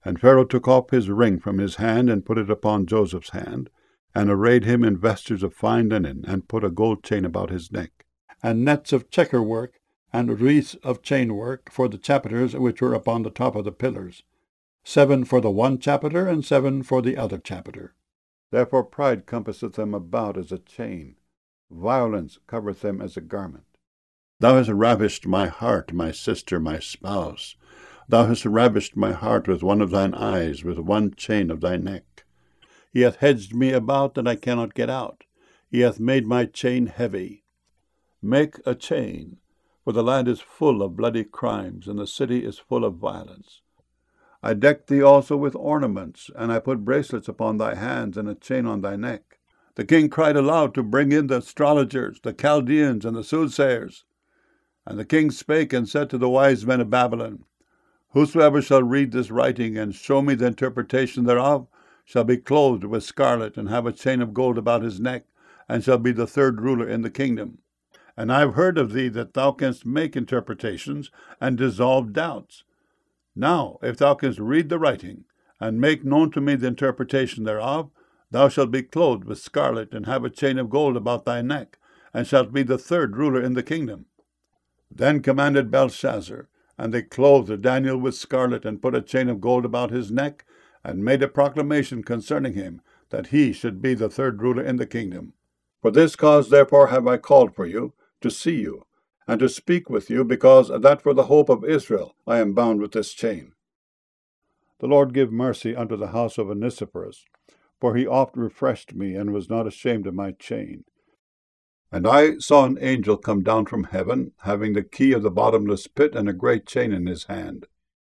And Pharaoh took off his ring from his hand, and put it upon Joseph's hand, and arrayed him in vesture of fine linen, and put a gold chain about his neck, and nets of checker work, and wreaths of chain work for the chapiters which were upon the top of the pillars, 7 for the one chapiter, and 7 for the other chapiter. Therefore pride compasseth them about as a chain, violence covereth them as a garment. Thou hast ravished my heart, my sister, my spouse. Thou hast ravished my heart with one of thine eyes, with one chain of thy neck. He hath hedged me about, that I cannot get out. He hath made my chain heavy. Make a chain, for the land is full of bloody crimes, and the city is full of violence. I decked thee also with ornaments, and I put bracelets upon thy hands, and a chain on thy neck. The king cried aloud to bring in the astrologers, the Chaldeans, and the soothsayers. And the king spake and said to the wise men of Babylon, Whosoever shall read this writing, and show me the interpretation thereof, shall be clothed with scarlet, and have a chain of gold about his neck, and shall be the third ruler in the kingdom. And I have heard of thee that thou canst make interpretations, and dissolve doubts. Now, if thou canst read the writing, and make known to me the interpretation thereof, thou shalt be clothed with scarlet, and have a chain of gold about thy neck, and shalt be the third ruler in the kingdom. Then commanded Belshazzar, and they clothed Daniel with scarlet, and put a chain of gold about his neck, and made a proclamation concerning him, that he should be the third ruler in the kingdom. For this cause therefore have I called for you, to see you, and to speak with you, because that for the hope of Israel I am bound with this chain. The Lord give mercy unto the house of Onesiphorus, for he oft refreshed me, and was not ashamed of my chain. And I saw an angel come down from heaven, having the key of the bottomless pit, and a great chain in his hand.